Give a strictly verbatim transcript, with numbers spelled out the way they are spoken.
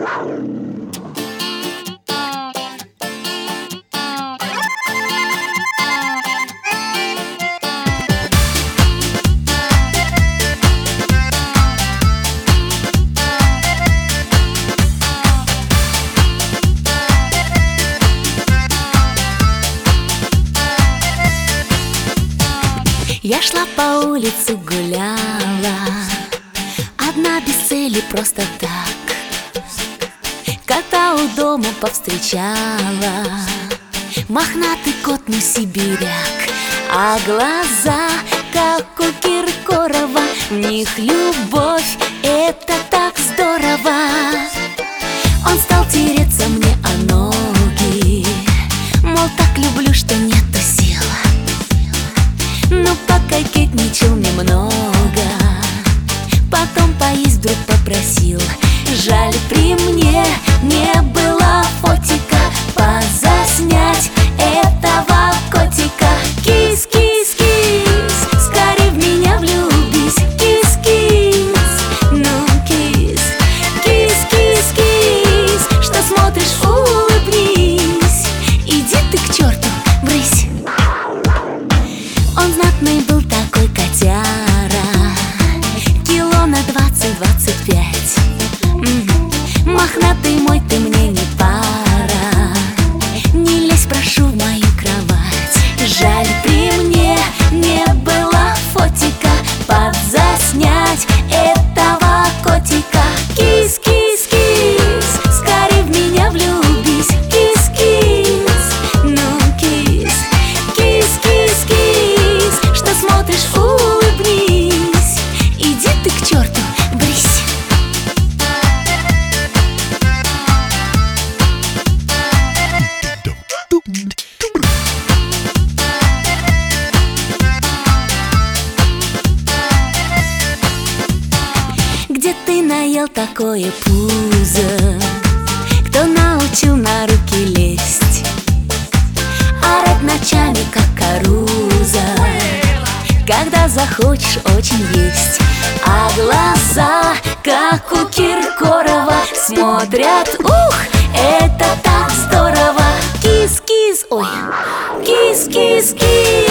Я шла по улице, гуляла, одна без цели, просто так. Кота у дома повстречала, мохнатый кот, ну сибиряк. А глаза, как у Киркорова, в них любовь, это так здорово. Он стал тереться мне о ноги, мол, так люблю, что нету сил. Ну, пококетничал немного, потом поесть вдруг попросил. Жаль, при мне не было фотика позаснять этого котика. Кис, кис, кис, скорей в меня влюбись. Кис, кис, ну кис, кис, кис, кис, что смотришь, улыбнись. Иди ты к черту, брысь. Он знатный был такой котяра, кило на двадцать-двадцать пять. М-м, мохнатый мой, ты мне не пара, не лезь, прошу, в мою кровать. Жаль, при мне не было фотика подзаснять этого котика. Кис, кис, кис, скорей в меня влюбись. Кис, кис, ну кис, кис, кис, кис, что смотришь, улыбнись. Иди ты к черту, брысь. Где ты наел такое пузо? Кто научил на руки лезть? Орать ночами, как каруза, когда захочешь очень есть. А глаза, как у Киркорова, смотрят, ух, это так здорово. Кис, кис, ой, кис, кис, кис.